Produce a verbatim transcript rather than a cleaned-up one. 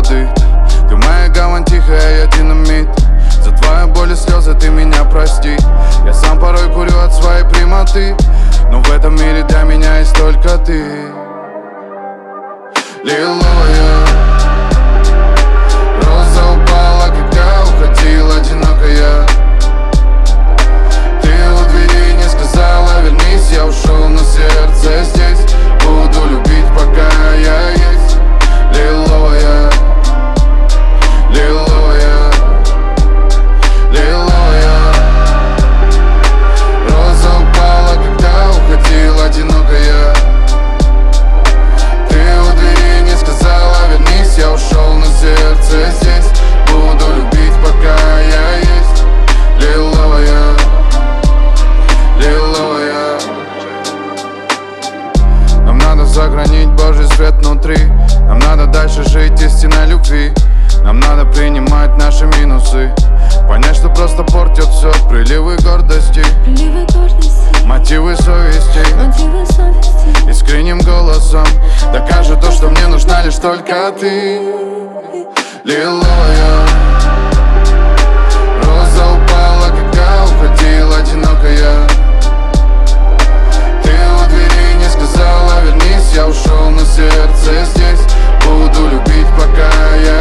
воды. Ты моя гавань тихая, я динамит. За твою боль и слезы ты меня прости. Я сам порой курю от своей прямоты, но в этом мире для меня есть только ты. Лиловая роза упала, когда уходила одинокая. Ты у двери не сказала вернись, я ушел, но сердце здесь. Буду любить, пока я есть. Лиловая, лиловая, лиловая роза упала, когда уходила одинокая. Ты у двери не сказала вернись, я ушел, но сердце здесь. Буду любить, пока я есть. Лиловая, лиловая. Нам надо сохранить Божий свет внутри. Нам надо дальше жить истинной любви. Нам надо принимать наши минусы, понять, что просто портят все приливы гордости, приливы гордости, мотивы совести, мотивы совести. Искренним голосом докажу то, что мне нужна лишь только ты. Лиловая роза упала, когда уходила одинокая. Ты у двери не сказала вернись, я ушел, но сердце здесь. Буду любить, пока я